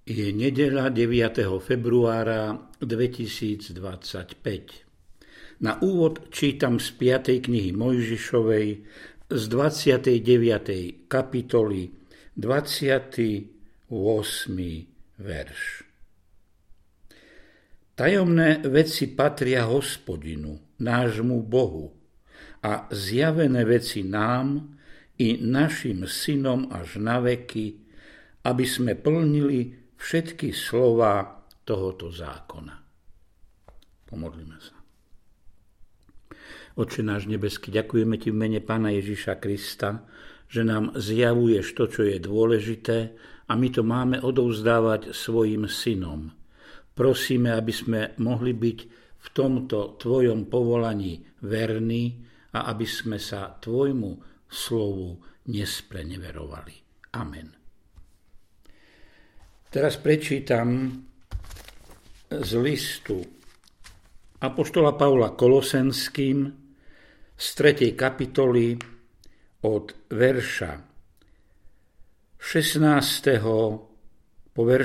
Je nedeľa 9. februára 2025. Na úvod čítam z 5. knihy Mojžišovej z 29. kapitoly 28. verš. Tajomné veci patria Hospodinu, nášmu Bohu, a zjavené veci nám i našim synom až na veky, aby sme plnili všetky slová tohoto zákona. Pomodlíme sa. Otče náš nebeský, ďakujeme Ti v mene Pána Ježiša Krista, že nám zjavuješ to, čo je dôležité, a my to máme odovzdávať svojim synom. Prosíme, aby sme mohli byť v tomto Tvojom povolaní verní a aby sme sa Tvojmu slovu nespreneverovali. Amen. Teraz prečítam z listu apoštola Pavla Kolosenským z 3. kapitoly od verša 16. po verš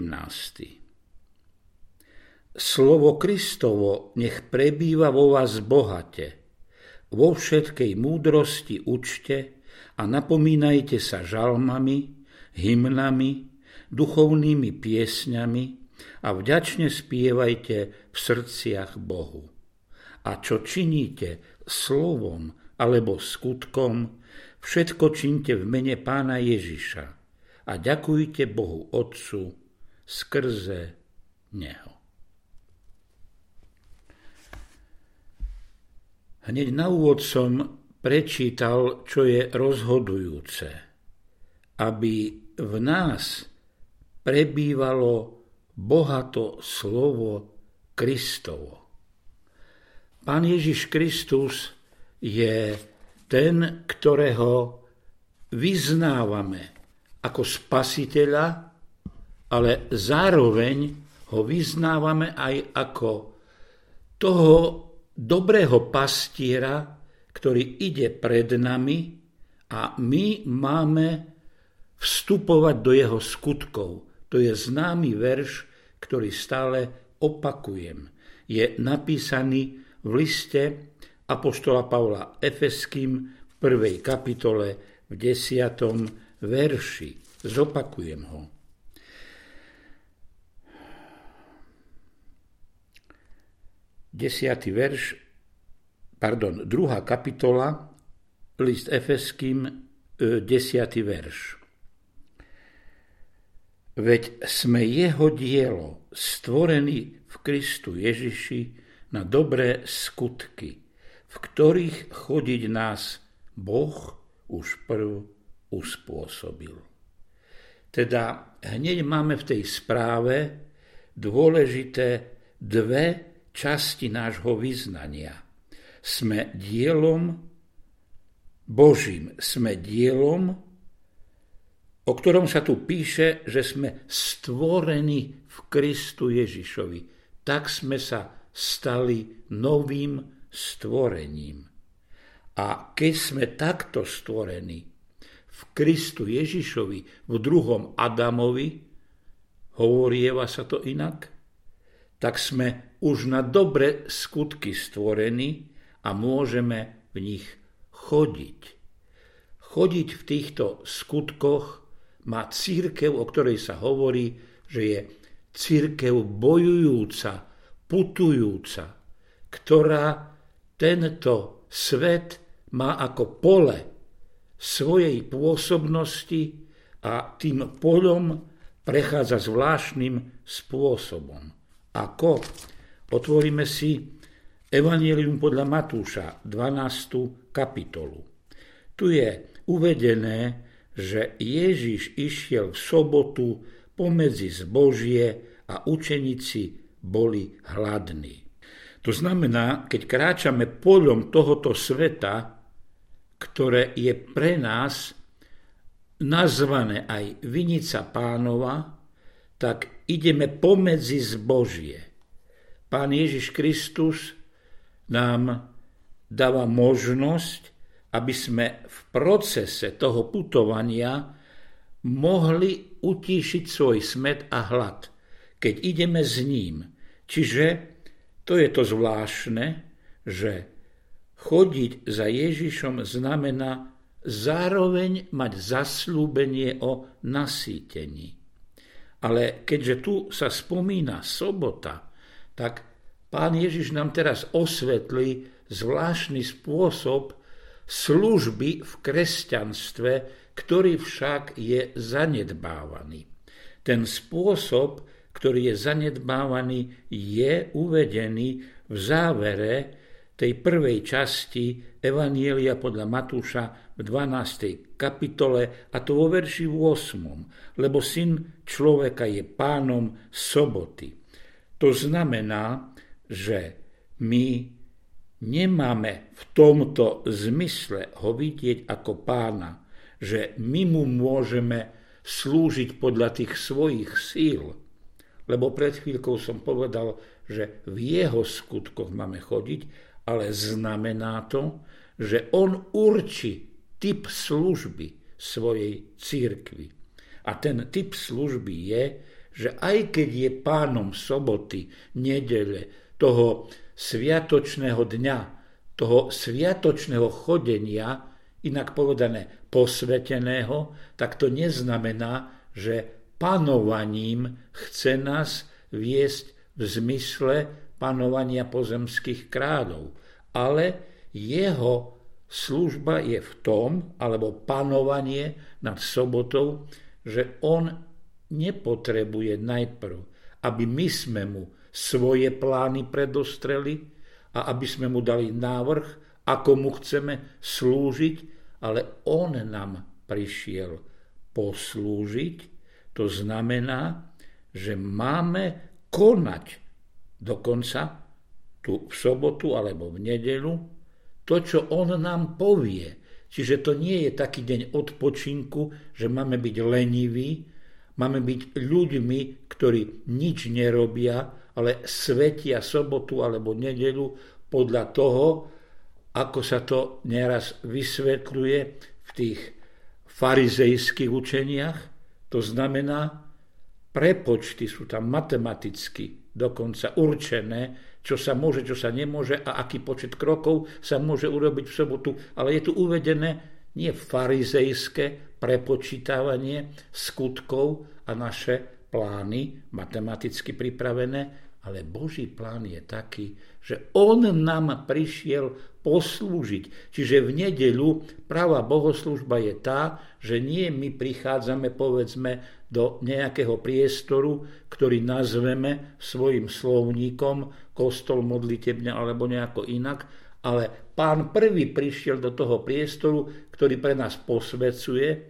17. Slovo Kristovo nech prebýva vo vás bohate, vo všetkej múdrosti učte a napomínajte sa žalmami, hymnami, duchovnými piesňami a vďačne spievajte v srdciach Bohu. A čo činíte slovom alebo skutkom, všetko činte v mene Pána Ježiša a ďakujte Bohu Otcu skrze Neho. Hneď na úvod som prečítal, čo je rozhodujúce, aby v nás prebývalo bohato slovo Kristovo. Pán Ježiš Kristus je ten, ktorého vyznávame ako spasiteľa, ale zároveň ho vyznávame aj ako toho dobrého pastiera, ktorý ide pred nami a my máme vstupovať do jeho skutkov. To je známy verš, ktorý stále opakujem. Je napísaný v liste apoštola Pavla Efeským v 1. kapitole v 10. verši. Zopakujem ho. Druhá kapitola, list Efeským, 10. verš. Veď sme jeho dielo, stvorení v Kristu Ježiši na dobré skutky, v ktorých chodiť nás Boh už prv uspôsobil. Teda hneď máme v tej správe dôležité dve časti nášho vyznania. Sme dielom Božím, sme dielom, o ktorom sa tu píše, že sme stvorení v Kristu Ježišovi. Tak sme sa stali novým stvorením. A keď sme takto stvorení v Kristu Ježišovi, v druhom Adamovi, hovorieva sa to inak, tak sme už na dobré skutky stvorení a môžeme v nich chodiť. Chodiť v týchto skutkoch má cirkev, o ktorej sa hovorí, že je cirkev bojujúca, putujúca, ktorá tento svet má ako pole svojej pôsobnosti a tým poľom prechádza zvláštnym spôsobom. Ako? Otvoríme si Evanjelium podľa Matúša, 12. kapitolu. Tu je uvedené, že Ježiš išiel v sobotu pomedzi zbožie a učeníci boli hladní. To znamená, keď kráčame poľom tohoto sveta, ktoré je pre nás nazvané aj vinica Pánova, tak ideme pomedzi zbožie. Pán Ježiš Kristus nám dáva možnosť, aby sme v procese toho putovania mohli utíšiť svoj smäd a hlad, keď ideme s ním. Čiže to je to zvláštne, že chodiť za Ježišom znamená zároveň mať zasľúbenie o nasýtení. Ale keďže tu sa spomína sobota, tak Pán Ježiš nám teraz osvetlí zvláštny spôsob služby v kresťanstve, ktorý však je zanedbávaný. Ten spôsob, ktorý je zanedbávaný, je uvedený v závere tej prvej časti Evanjelia podľa Matúša v 12. kapitole, a to vo verši 8. Lebo Syn človeka je pánom soboty. To znamená, že my nemáme v tomto zmysle ho vidieť ako pána, že my mu môžeme slúžiť podľa tých svojich síl. Lebo pred chvíľkou som povedal, že v jeho skutkoch máme chodiť, ale znamená to, že on určí typ služby svojej cirkvi. A ten typ služby je, že aj keď je pánom soboty, nedele, toho sviatočného dňa, toho sviatočného chodenia, inak povedané posveteného, tak to neznamená, že panovaním chce nás viesť v zmysle panovania pozemských kráľov. Ale jeho služba je v tom, alebo panovanie nad sobotou, že on nepotrebuje najprv, aby my sme mu svoje plány predostreli a aby sme mu dali návrh, ako mu chceme slúžiť, ale on nám prišiel poslúžiť. To znamená, že máme konať dokonca tu v sobotu alebo v nedeľu to, čo on nám povie. Čiže to nie je taký deň odpočinku, že máme byť leniví, máme byť ľuďmi, ktorí nič nerobia, ale svetia sobotu alebo nedeľu podľa toho, ako sa to neraz vysvetľuje v tých farizejských učeniach. To znamená, prepočty sú tam matematicky dokonca určené, čo sa môže, čo sa nemôže a aký počet krokov sa môže urobiť v sobotu. Ale je tu uvedené nie farizejské prepočítavanie skutkov a naše plány matematicky pripravené, ale Boží plán je taký, že on nám prišiel poslúžiť. Čiže v nedeľu pravá bohoslužba je tá, že nie my prichádzame, povedzme, do nejakého priestoru, ktorý nazveme svojim slovníkom kostol, modlitebňa alebo nejako inak, ale Pán prvý prišiel do toho priestoru, ktorý pre nás posvecuje.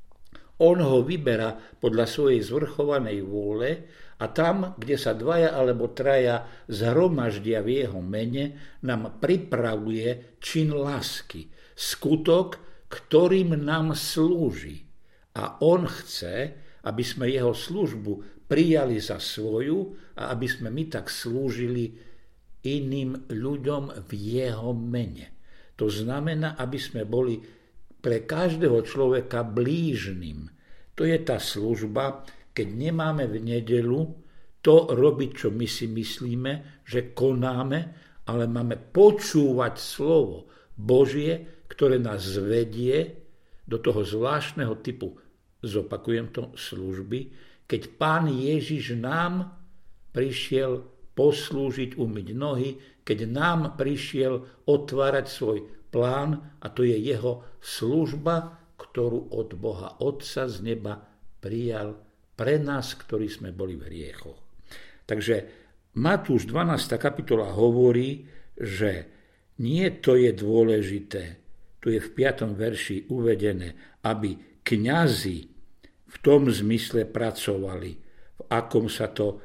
On ho vyberá podľa svojej zvrchovanej vôle a tam, kde sa dvaja alebo traja zhromaždia v jeho mene, nám pripravuje čin lásky, skutok, ktorým nám slúži. A on chce, aby sme jeho službu prijali za svoju a aby sme my tak slúžili iným ľuďom v jeho mene. To znamená, aby sme boli pre každého človeka blížnym. To je tá služba, keď nemáme v nedeľu to robiť, čo my si myslíme, že konáme, ale máme počúvať slovo Božie, ktoré nás vedie do toho zvláštneho typu, zopakujem to, služby, keď Pán Ježiš nám prišiel poslúžiť, umyť nohy, keď nám prišiel otvárať svoj plán, a to je jeho služba, ktorú od Boha Otca z neba prijal pre nás, ktorí sme boli v hriechoch. Takže Matúš 12. kapitola hovorí, že nie to je dôležité, tu je v 5. verši uvedené, aby kňazi v tom zmysle pracovali, v akom sa to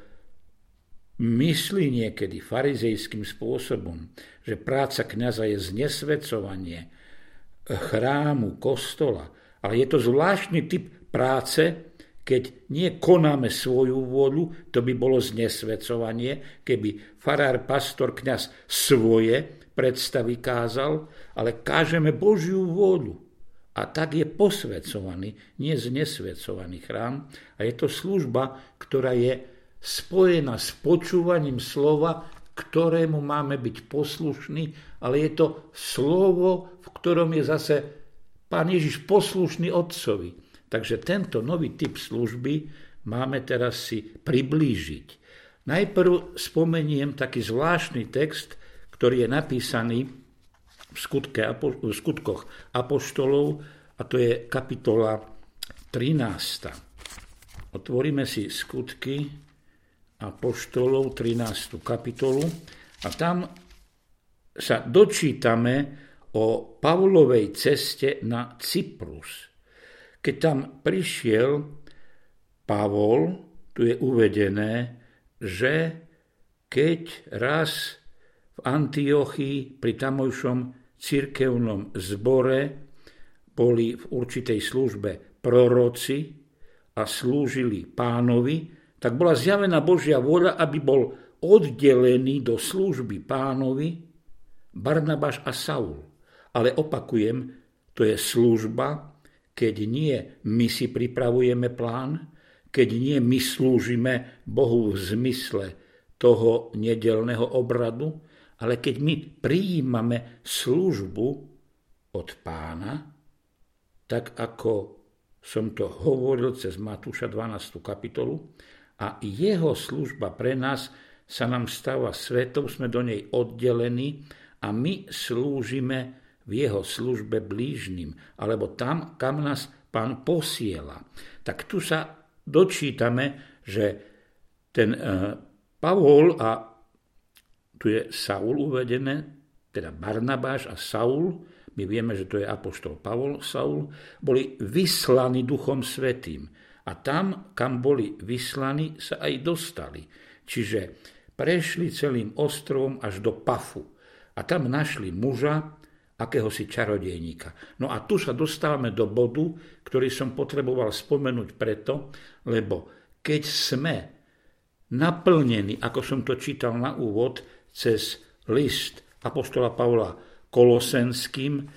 myslí niekedy farizejským spôsobom, že práca kňaza je znesvedcovanie chrámu, kostola, ale je to zvláštny typ práce, keď nie konáme svoju vôľu, to by bolo znesvedcovanie, keby farár, pastor, kňaz svoje predstavy kázal, ale kážeme Božiu vôľu. a tak je posvecovaný, nie znesvecovaný chrám. A je to služba, ktorá je spojená s počúvaním slova, ktorému máme byť poslušní, ale je to slovo, v ktorom je zase Pán Ježiš poslušný Otcovi. Takže tento nový typ služby máme teraz si priblížiť. Najprv spomeniem taký zvláštny text, ktorý je napísaný v skutkoch apoštolov, a to je kapitola 13. Otvoríme si skutky apoštolov, 13. kapitolu, a tam sa dočítame o Pavlovej ceste na Cyprus. Keď tam prišiel Pavol, tu je uvedené, že keď raz v Antiochii pri tamojšom cirkevnom zbore boli v určitej službe proroci a slúžili Pánovi, tak bola zjavená Božia vôľa, aby bol oddelený do služby Pánovi Barnabáš a Saul. Ale opakujem, to je služba, keď nie my si pripravujeme plán, keď nie my slúžime Bohu v zmysle toho nedeľného obradu, ale keď my prijímame službu od Pána, tak ako som to hovoril cez Matúša 12. kapitolu, a jeho služba pre nás sa nám stáva svetou, sme do nej oddelení a my slúžime v jeho službe blížnym, alebo tam, kam nás Pán posiela. Tak tu sa dočítame, že ten Pavol, a tu je Saul uvedené, teda Barnabáš a Saul, my vieme, že to je apoštol Pavol, Saul, boli vyslaní Duchom Svätým. A tam, kam boli vyslaní, sa aj dostali. Čiže prešli celým ostrovom až do Pafu. A tam našli muža, akéhosi čarodejníka. No a tu sa dostávame do bodu, ktorý som potreboval spomenúť preto, lebo keď sme naplnení, ako som to čítal na úvod, cez list apoštola Pavla Kolosenským,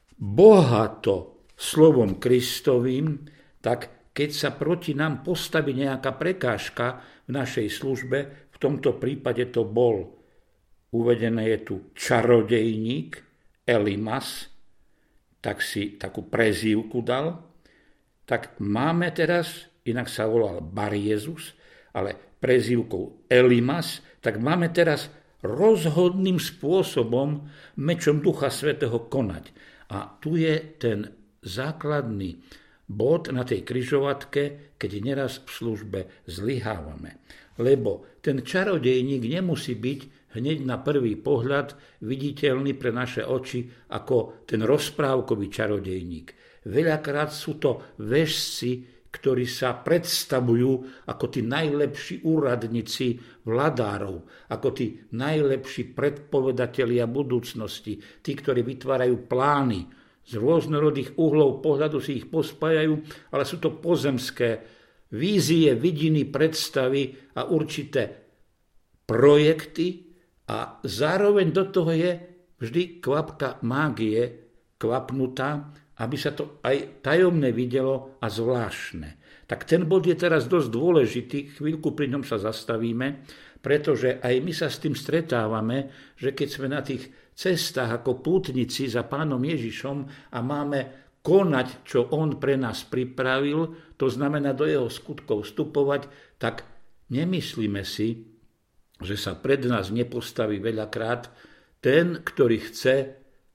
bohato slovom Kristovým, tak keď sa proti nám postaví nejaká prekážka v našej službe, v tomto prípade to bol, uvedené je tu čarodejník, Elimas, tak si takú prezývku dal, tak máme teraz, inak sa volal Bar-Jezus, ale prezývkou Elimas, tak máme teraz rozhodným spôsobom mečom Ducha Svätého konať. A tu je ten základný bod na tej križovatke, keď neraz v službe zlyhávame. Lebo ten čarodejník nemusí byť hneď na prvý pohľad viditeľný pre naše oči ako ten rozprávkový čarodejník. Veľakrát sú to vešci, ktorí sa predstavujú ako tí najlepší úradníci vladárov, ako tí najlepší predpovedatelia budúcnosti, tí, ktorí vytvárajú plány. Z rôznorodých uhlov pohľadu si ich pospájajú, ale sú to pozemské vízie, vidiny, predstavy a určité projekty, a zároveň do toho je vždy kvapka mágie kvapnutá, aby sa to aj tajomné videlo a zvláštne. Tak ten bod je teraz dosť dôležitý, chvíľku pri ňom sa zastavíme, pretože aj my sa s tým stretávame, že keď sme na tých cestách ako pútnici za Pánom Ježišom a máme konať, čo on pre nás pripravil, to znamená do jeho skutkov vstupovať, tak nemyslíme si, že sa pred nás nepostaví veľakrát ten, ktorý chce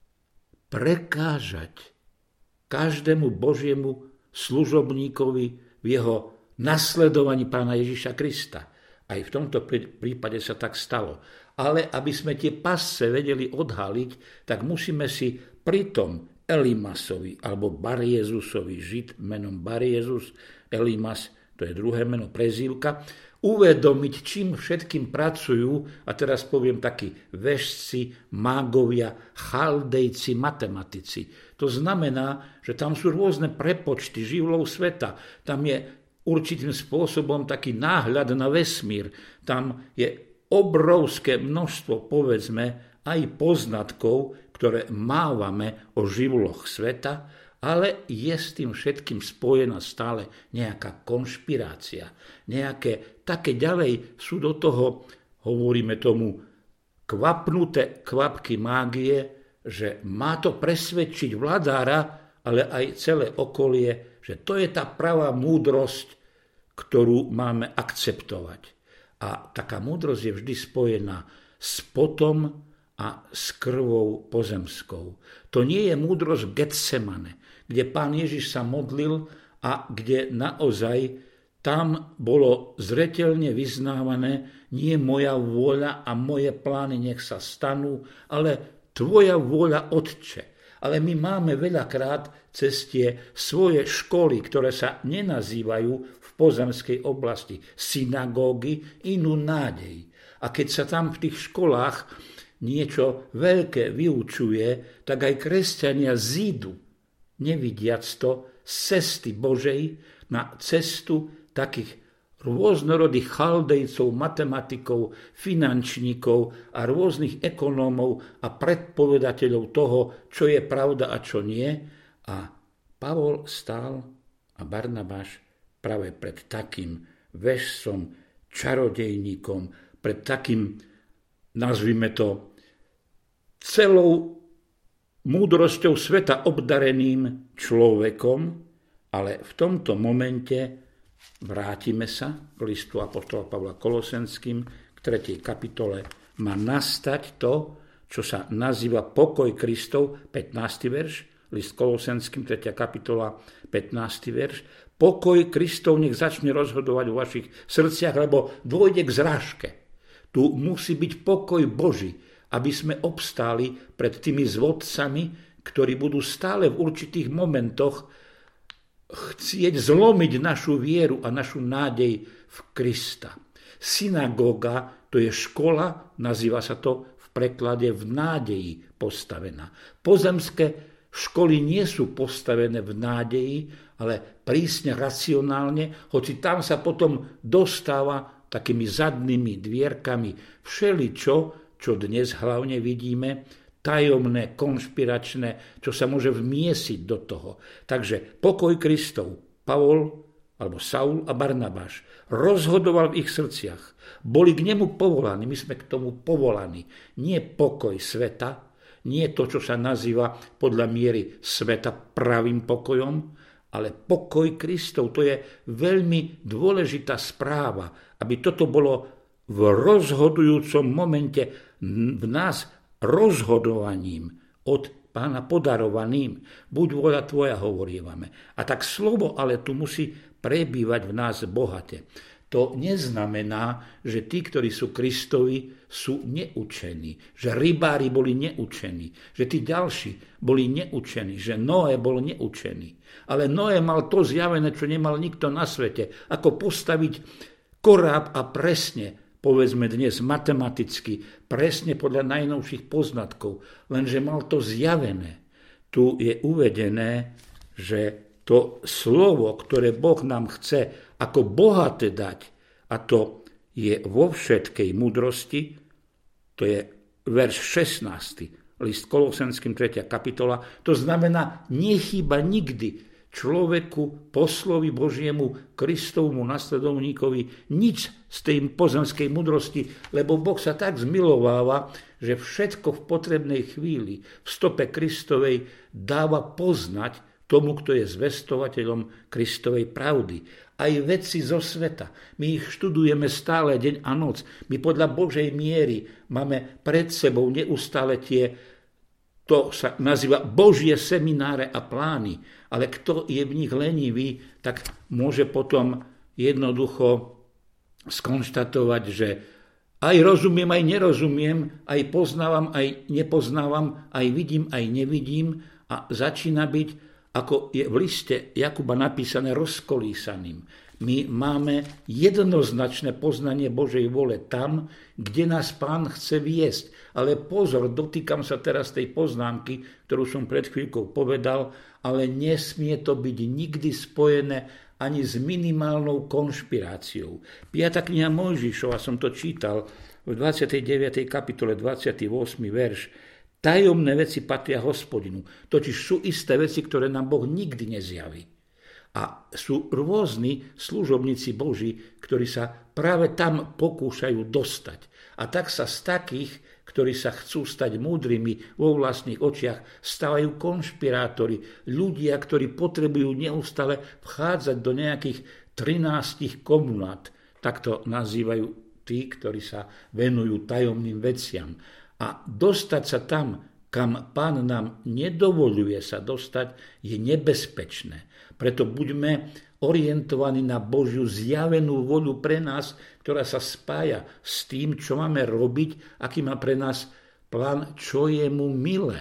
prekážať každému Božiemu služobníkovi v jeho nasledovaní Pána Ježiša Krista. Aj v tomto prípade sa tak stalo. Ale aby sme tie pasce vedeli odhaliť, tak musíme si pri tom Elimasovi alebo Bar-Jezusovi, Žid menom Bar-Jezus, Elimas, to je druhé meno, prezývka, uvedomiť, čím všetkým pracujú, a teraz poviem takí vešci, mágovia, chaldejci, matematici. To znamená, že tam sú rôzne prepočty živlov sveta. Tam je určitým spôsobom taký náhľad na vesmír. Tam je obrovské množstvo, povedzme, aj poznatkov, ktoré mávame o živloch sveta, ale je s tým všetkým spojená stále nejaká konšpirácia. Nejaké také ďalej sú do toho, hovoríme tomu, kvapnuté kvapky mágie, že má to presvedčiť vladára, ale aj celé okolie, že to je tá pravá múdrosť, ktorú máme akceptovať. A taká múdrosť je vždy spojená s potom a s krvou pozemskou. To nie je múdrosť v Getsemane, kde Pán Ježiš sa modlil a kde naozaj tam bolo zreteľne vyznávané, nie moja vôľa a moje plány nech sa stanú, ale tvoja vôľa, Otče. Ale my máme veľakrát cez tie svoje školy, ktoré sa nenazývajú v pozemskej oblasti synagógy, inú nádej. A keď sa tam v tých školách niečo veľké vyučuje, tak aj kresťania zídu, nevidiac to, z cesty Božej na cestu takých rôznorodých chaldejcov, matematikov, finančníkov a rôznych ekonómov a predpovedateľov toho, čo je pravda a čo nie. A Pavol stál a Barnabáš práve pred takým vešcom, čarodejníkom, pred takým, nazvime to, celou múdrosťou sveta obdareným človekom, ale v tomto momente vrátime sa k listu apoštola Pavla Kolosenským, k 3. kapitole. Má nastať to, čo sa nazýva pokoj Kristov, 15. verš, list Kolosenským, 3. kapitola, 15. verš. Pokoj Kristov nech začne rozhodovať vo vašich srdciach, lebo dôjde k zrážke. Tu musí byť pokoj Boží, aby sme obstáli pred tými zvodcami, ktorí budú stále v určitých momentoch chcieť zlomiť našu vieru a našu nádej v Krista. Synagóga, to je škola, nazýva sa to v preklade v nádeji postavená. Pozemské školy nie sú postavené v nádeji, ale prísne racionálne, hoci tam sa potom dostáva takými zadnými dvierkami všeličo, čo dnes hlavne vidíme, tajomné, konšpiračné, čo sa môže vmiesiť do toho. Takže pokoj Kristov, Pavol alebo Saul a Barnabáš rozhodoval v ich srdciach. Boli k nemu povolaní, my sme k tomu povolaní. Nie pokoj sveta, nie to, čo sa nazýva podľa miery sveta pravým pokojom, ale pokoj Kristov. To je veľmi dôležitá správa, aby toto bolo v rozhodujúcom momente v nás rozhodovaním od Pána podarovaným. Buď vôľa tvoja, hovorívame. A tak slovo ale tu musí prebývať v nás bohate. To neznamená, že tí, ktorí sú Kristovi, sú neučení. Že rybári boli neučení. Že tí ďalší boli neučení. Že Noé bol neučený. Ale Noé mal to zjavené, čo nemal nikto na svete. Ako postaviť koráb a presne, povedzme dnes matematicky, presne podľa najnovších poznatkov, lenže mal to zjavené. Tu je uvedené, že to slovo, ktoré Boh nám chce ako bohaté dať, a to je vo všetkej múdrosti, to je verš 16, list Kolosenským 3. kapitola, to znamená, nechýba nikdy človeku, poslovi Božiemu, Kristovmu nasledovníkovi nič z tej pozemskej múdrosti, lebo Boh sa tak zmilováva, že všetko v potrebnej chvíli v stope Kristovej dáva poznať tomu, kto je zvestovateľom Kristovej pravdy. Aj veci zo sveta. My ich študujeme stále deň a noc. My podľa Božej miery máme pred sebou neustále to sa nazýva Božie semináre a plány, ale kto je v nich lenivý, tak môže potom jednoducho skonštatovať, že aj rozumiem, aj nerozumiem, aj poznávam, aj nepoznávam, aj vidím, aj nevidím a začína byť, ako je v liste Jakuba napísané, rozkolísaným. My máme jednoznačné poznanie Božej vôle tam, kde nás Pán chce viesť. Ale pozor, dotýkam sa teraz tej poznámky, ktorú som pred chvíľkou povedal, ale nesmie to byť nikdy spojené ani s minimálnou konšpiráciou. 5. kniha Mojžišova, som to čítal v 29. kapitole 28. verš. Tajomné veci patria Hospodinu. Totiž sú isté veci, ktoré nám Boh nikdy nezjaví. A sú rôzni služobníci Boží, ktorí sa práve tam pokúšajú dostať. A tak sa z takých, ktorí sa chcú stať múdrymi vo vlastných očiach, stávajú konšpirátori, ľudia, ktorí potrebujú neustále vchádzať do nejakých 13 komunát. Tak to nazývajú tí, ktorí sa venujú tajomným veciam. A dostať sa tam, kam Pán nám nedovoľuje sa dostať, je nebezpečné. Preto buďme orientovaní na Božiu zjavenú voľu pre nás, ktorá sa spája s tým, čo máme robiť, aký má pre nás plán, čo je mu milé,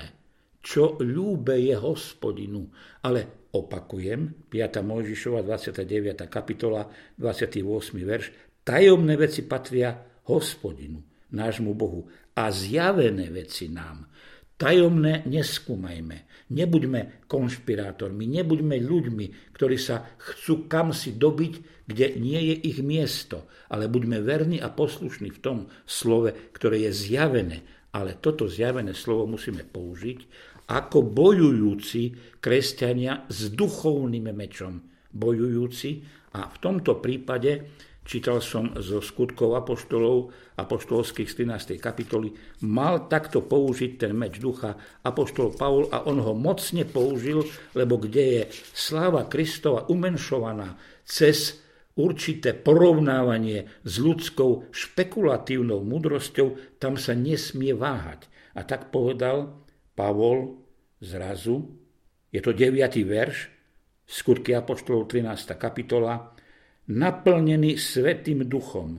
čo ľúbe je Hospodinu. Ale opakujem, 5. Mojžišova, 29. kapitola, 28. verš, tajomné veci patria Hospodinu, nášmu Bohu, a zjavené veci nám. Tajomné neskúmajme, nebuďme konšpirátormi, nebuďme ľuďmi, ktorí sa chcú kamsi dobiť, kde nie je ich miesto, ale buďme verní a poslušní v tom slove, ktoré je zjavené. Ale toto zjavené slovo musíme použiť ako bojujúci kresťania s duchovným mečom. Bojujúci, a v tomto prípade čítal som zo skutkov apoštolských z 13. kapitoly, mal takto použiť ten meč ducha apoštol Pavol a on ho mocne použil, lebo kde je sláva Kristova umenšovaná cez určité porovnávanie s ľudskou špekulatívnou múdrosťou, tam sa nesmie váhať. A tak povedal Pavol zrazu, je to 9. verš, skutky apoštolov 13. kapitola, naplnený Svätým duchom,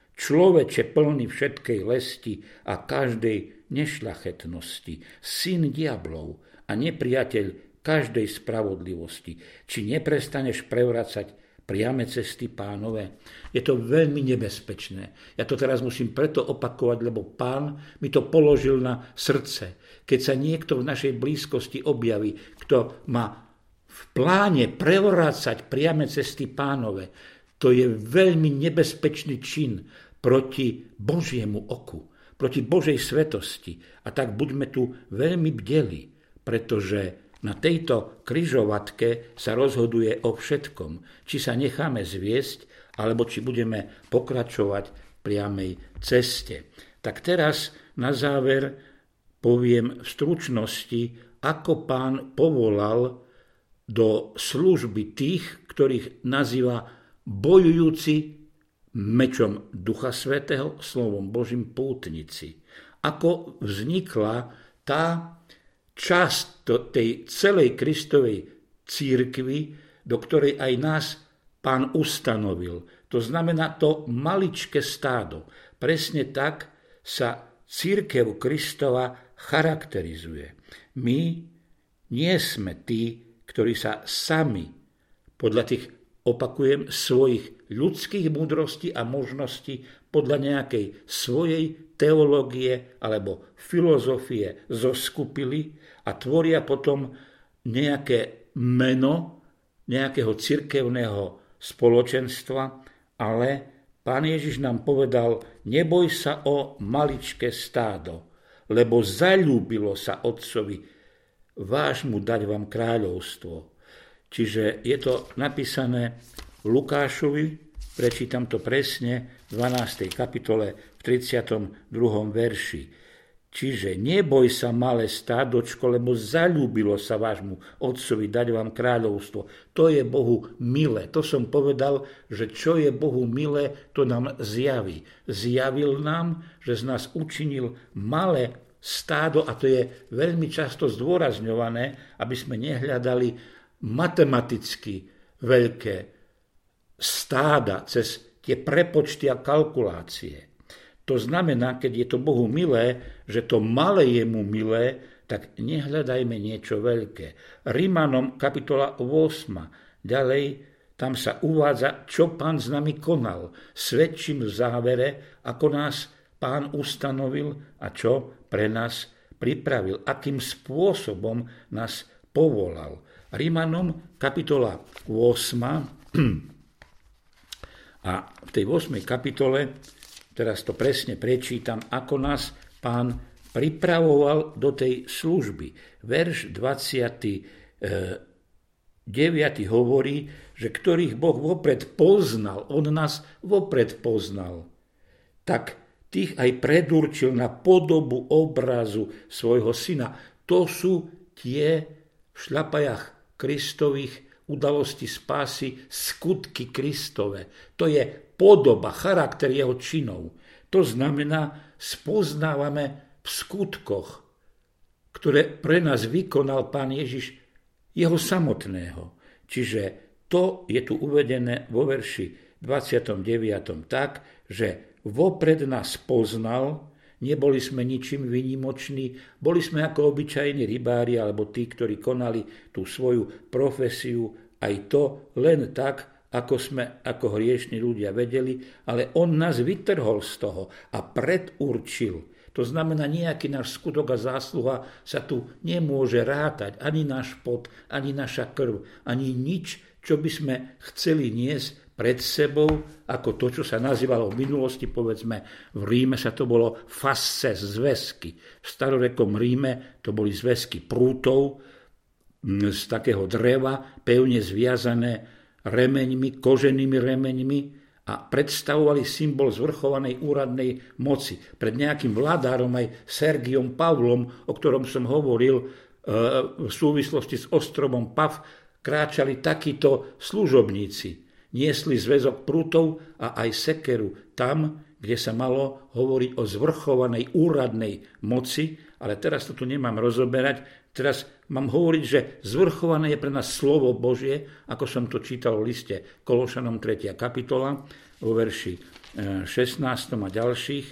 človeče plný všetkej lesti a každej nešľachetnosti, syn diablov a nepriateľ každej spravodlivosti, či neprestaneš prevracať priame cesty Pánove. Je to veľmi nebezpečné. Ja to teraz musím preto opakovať, lebo Pán mi to položil na srdce. Keď sa niekto v našej blízkosti objaví, kto má v pláne prevrácať priame cesty Pánove, to je veľmi nebezpečný čin proti Božiemu oku, proti Božej svetosti. A tak buďme tu veľmi bdeli, pretože na tejto križovatke sa rozhoduje o všetkom, či sa necháme zviesť, alebo či budeme pokračovať v priamej ceste. Tak teraz na záver poviem v stručnosti, ako Pán povolal do služby tých, ktorých nazýva bojujúci mečom Ducha Svätého, slovom Božím pútnici. Ako vznikla tá časť tej celej Kristovej cirkvi, do ktorej aj nás Pán ustanovil. To znamená to maličké stádo. Presne tak sa cirkev Kristova charakterizuje. My nie sme tí, ktorí sa sami podľa tých, opakujem, svojich ľudských múdrostí a možností podľa nejakej svojej teológie alebo filozofie zoskupili a tvoria potom nejaké meno nejakého cirkevného spoločenstva, ale Pán Ježiš nám povedal, neboj sa o maličké stádo, lebo zaľúbilo sa Otcovi vášmu dať vám kráľovstvo. Čiže je to napísané v Lukášovi, prečítam to presne, v 12. kapitole v 32. verši. Čiže neboj sa, malé stádočko, lebo zaľúbilo sa vášmu Otcovi dať vám kráľovstvo. To je Bohu milé. To som povedal, že čo je Bohu milé, to nám zjaví. Zjavil nám, že z nás učinil malé stádo, a to je veľmi často zdôrazňované, aby sme nehľadali matematicky veľké stáda cez tie prepočty a kalkulácie. To znamená, keď je to Bohu milé, že to malé je mu milé, tak nehľadajme niečo veľké. Rimanom kapitola 8. Ďalej tam sa uvádza, čo Pán s nami konal. Svedčím v závere, ako nás Pán ustanovil a čo pre nás pripravil. Akým spôsobom nás povolal. Rimanom kapitola 8. A v tej 8. kapitole, teraz to presne prečítam, ako nás Pán pripravoval do tej služby. Verš 29 hovorí, že ktorých Boh vopred poznal, on nás vopred poznal, tak tých aj predurčil na podobu obrazu svojho syna. To sú tie v šľapajach Kristových udalosti spásy, skutky Kristove. To je podoba, charakter jeho činov. To znamená, spoznávame v skutkoch, ktoré pre nás vykonal Pán Ježiš, jeho samotného. Čiže to je tu uvedené vo verši 29. tak, že vopred nás poznal, neboli sme ničím výnimoční, boli sme ako obyčajní rybári alebo tí, ktorí konali tú svoju profesiu, aj to len tak, ako sme ako hriešni ľudia vedeli, ale on nás vytrhol z toho a predurčil. To znamená, nejaký náš skutok a zásluha sa tu nemôže rátať, ani náš pot, ani naša krv, ani nič, čo by sme chceli niesť pred sebou, ako to, čo sa nazývalo v minulosti, povedzme, v Ríme sa to bolo fasces, zväzky. V starovekom Ríme to boli zväzky prútov z takého dreva, pevne zviazané remeňmi, koženými remeňmi, a predstavovali symbol zvrchovanej úradnej moci. Pred nejakým vládárom, aj Sergiom Pavlom, o ktorom som hovoril v súvislosti s ostrovom Pav, kráčali takíto služobníci. Niesli zväzok prútov a aj sekeru tam, kde sa malo hovoriť o zvrchovanej úradnej moci, ale teraz to tu nemám rozoberať. Teraz mám hovoriť, že zvrchované je pre nás slovo Božie, ako som to čítal v liste Kološanom 3. kapitola, vo verši 16. a ďalších.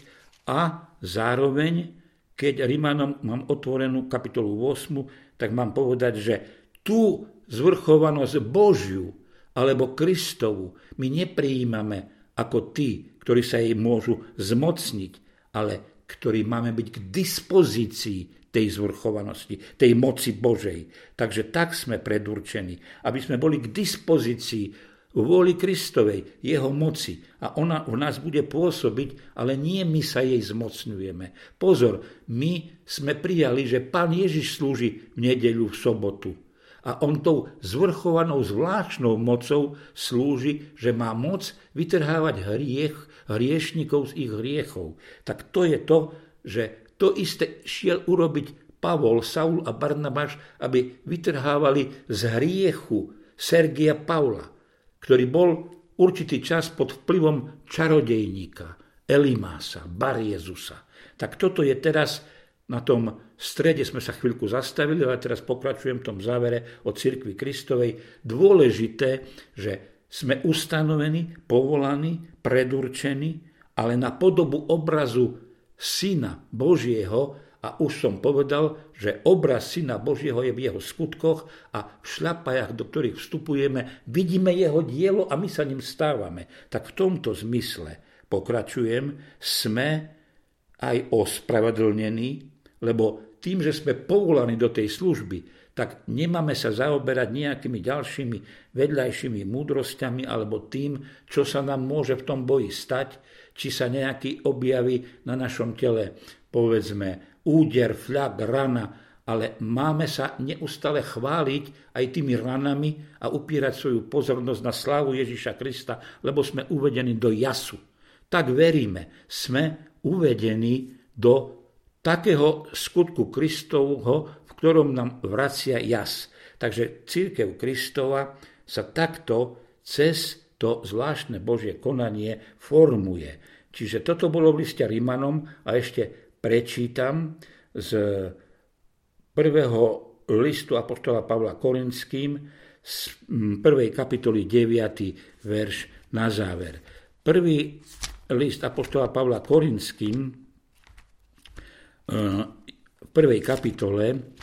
A zároveň, keď Rimanom mám otvorenú kapitolu 8, tak mám povedať, že tú zvrchovanosť Božiu alebo Kristovu my neprijímame ako tí, ktorí sa jej môžu zmocniť, ale ktorí máme byť k dispozícii tej zvrchovanosti, tej moci Božej. Takže tak sme predurčení, aby sme boli k dispozícii vôli Kristovej, jeho moci. A ona v nás bude pôsobiť, ale nie my sa jej zmocňujeme. Pozor, my sme prijali, že Pán Ježiš slúži v nedeľu, v sobotu. A on tou zvrchovanou zvláštnou mocou slúži, že má moc vytrhávať hriešnikov z ich hriechov. Tak to je to, že to isté šiel urobiť Pavol, Saul a Barnabáš, aby vytrhávali z hriechu Sergia Paula, ktorý bol určitý čas pod vplyvom čarodejníka Elimása, Bar-Jezusa. Tak toto je teraz na tom strede, sme sa chvíľku zastavili, ale teraz pokračujem v tom závere o cirkvi Kristovej. Dôležité, že sme ustanovení, povolaní, predurčení, ale na podobu obrazu Syna Božieho, a už som povedal, že obraz Syna Božieho je v jeho skutkoch a v šľapajach, do ktorých vstupujeme, vidíme jeho dielo a my sa ním stávame. Tak v tomto zmysle, pokračujem, sme aj ospravedlnení, lebo tým, že sme povolaní do tej služby, tak nemáme sa zaoberať nejakými ďalšími vedľajšími múdrosťami alebo tým, čo sa nám môže v tom boji stať, či sa nejaký objaví na našom tele, povedzme, úder, fľak, rana, ale máme sa neustále chváliť aj tými ranami a upírať svoju pozornosť na slávu Ježiša Krista, lebo sme uvedení do jasu. Tak veríme, sme uvedení do takého skutku Kristovho, v ktorom nám vracia jas. Takže cirkev Kristova sa takto cez to zvláštne Božie konanie formuje. Čiže toto bolo v liste Rimanom a ešte prečítam z prvého listu apoštola Pavla Korinským z 1. kapitoly 9. verš na záver. Prvý list apoštola Pavla Korinským v 1. kapitole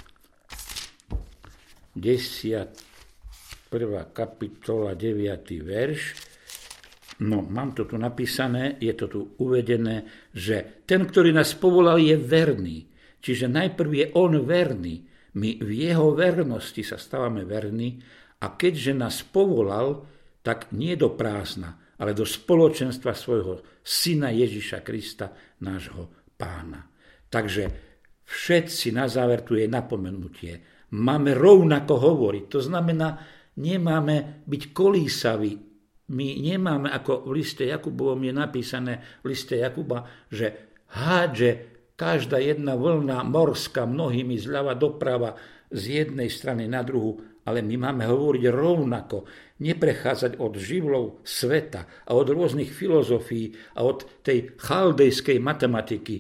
1. kapitola 9. verš. No, mám to tu napísané, je to tu uvedené, že ten, ktorý nás povolal, je verný. Čiže najprv je on verný. My v jeho vernosti sa stávame verní a keďže nás povolal, tak nie do prázdna, ale do spoločenstva svojho Syna Ježiša Krista, nášho Pána. Takže všetci, na záver tu je napomenutie, máme rovnako hovoriť. To znamená, nemáme byť kolísaví. My nemáme, ako v liste Jakubovom je napísané, v liste Jakuba, že hádže každá jedna vlna morská mnohými zľava doprava z jednej strany na druhú, ale my máme hovoriť rovnako, neprechádzať od živlov sveta a od rôznych filozofií a od tej chaldejskej matematiky.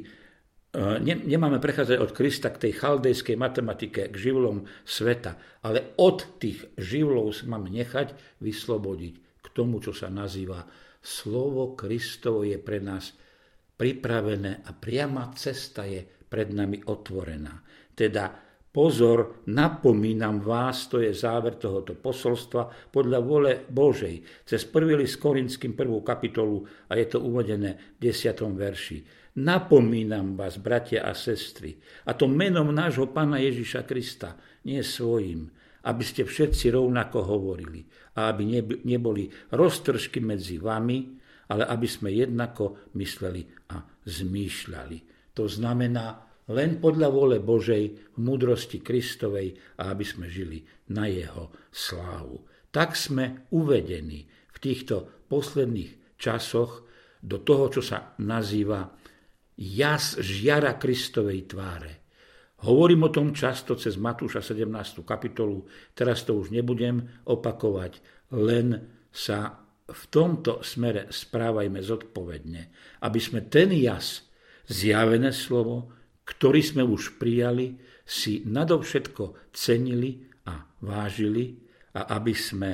Nemáme prechádzať od Krista k tej chaldejskej matematike, k živlom sveta, ale od tých živlov sa máme nechať vyslobodiť k tomu, čo sa nazýva slovo Kristovo je pre nás pripravené a priama cesta je pred nami otvorená. Teda pozor, napomínam vás, to je záver tohoto posolstva, podľa vôle Božej, cez 1. list Korinským 1. kapitolu a je to uvedené v 10. verši. Napomínam vás, bratia a sestry, a to menom nášho Pána Ježiša Krista, nie svojím, aby ste všetci rovnako hovorili a aby neboli roztržky medzi vami, ale aby sme jednako mysleli a zmýšľali. To znamená len podľa vôle Božej v múdrosti Kristovej a aby sme žili na jeho slávu. Tak sme uvedení v týchto posledných časoch do toho, čo sa nazýva jas žiara Kristovej tváre. Hovorím o tom často cez Matúša 17. kapitolu, teraz to už nebudem opakovať, len sa v tomto smere správajme zodpovedne, aby sme ten jas, zjavené slovo, ktorý sme už prijali, si nadovšetko cenili a vážili a aby sme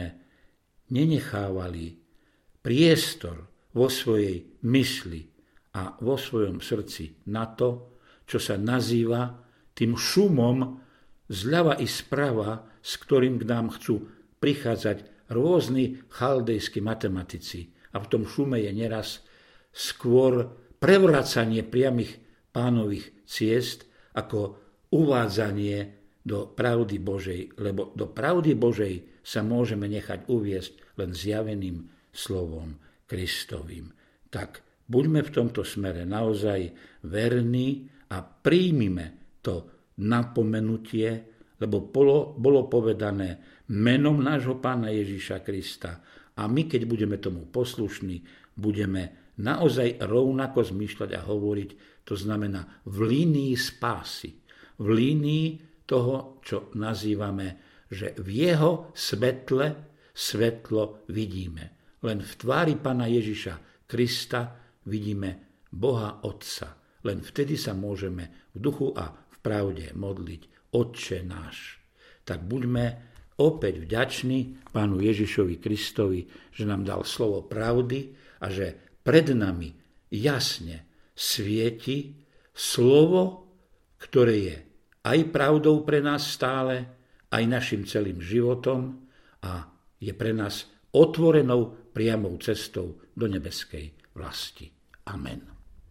nenechávali priestor vo svojej mysli a vo svojom srdci na to, čo sa nazýva tým šumom zľava i sprava, s ktorým k nám chcú prichádzať rôzni chaldejskí matematici. A v tom šume je neraz skôr prevracanie priamých pánových ciest ako uvádzanie do pravdy Božej, lebo do pravdy Božej sa môžeme nechať uviesť len zjaveným slovom Kristovým. Tak buďme v tomto smere naozaj verní a príjmime to napomenutie, lebo bolo povedané menom nášho Pána Ježiša Krista. A my, keď budeme tomu poslušní, budeme naozaj rovnako zmýšľať a hovoriť, to znamená v línii spásy, v línii toho, čo nazývame, že v jeho svetle svetlo vidíme. Len v tvári Pána Ježiša Krista vidíme Boha Otca. Len vtedy sa môžeme v duchu a v pravde modliť Otče náš. Tak buďme opäť vďační Pánu Ježišovi Kristovi, že nám dal slovo pravdy a že pred nami jasne svieti slovo, ktoré je aj pravdou pre nás stále, aj našim celým životom a je pre nás otvorenou priamou cestou do nebeskej vlasti. Amen.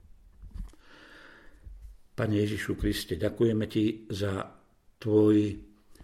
Pane Ježišu Kriste, ďakujeme Ti za Tvoj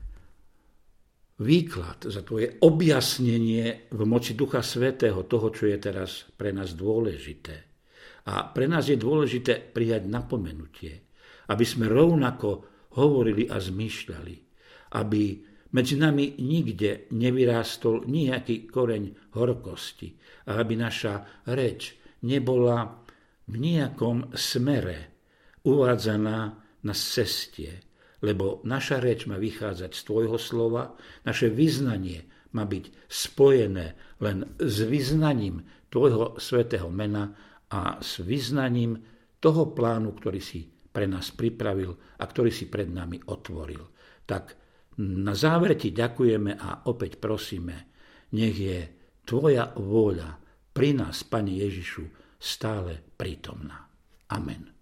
výklad, za Tvoje objasnenie v moci Ducha Svätého toho, čo je teraz pre nás dôležité. A pre nás je dôležité prijať napomenutie, aby sme rovnako hovorili a zmýšľali, aby medzi nami nikde nevyrástol nejaký koreň horkosti a aby naša reč nebola v nejakom smere uvádzaná na cestie, lebo naša reč má vychádzať z Tvojho slova, naše vyznanie má byť spojené len s vyznaním Tvojho svätého mena a s vyznaním toho plánu, ktorý si pre nás pripravil a ktorý si pred nami otvoril. Tak na záver Ti ďakujeme a opäť prosíme, nech je Tvoja vôľa pri nás, Pane Ježišu, stále prítomná. Amen.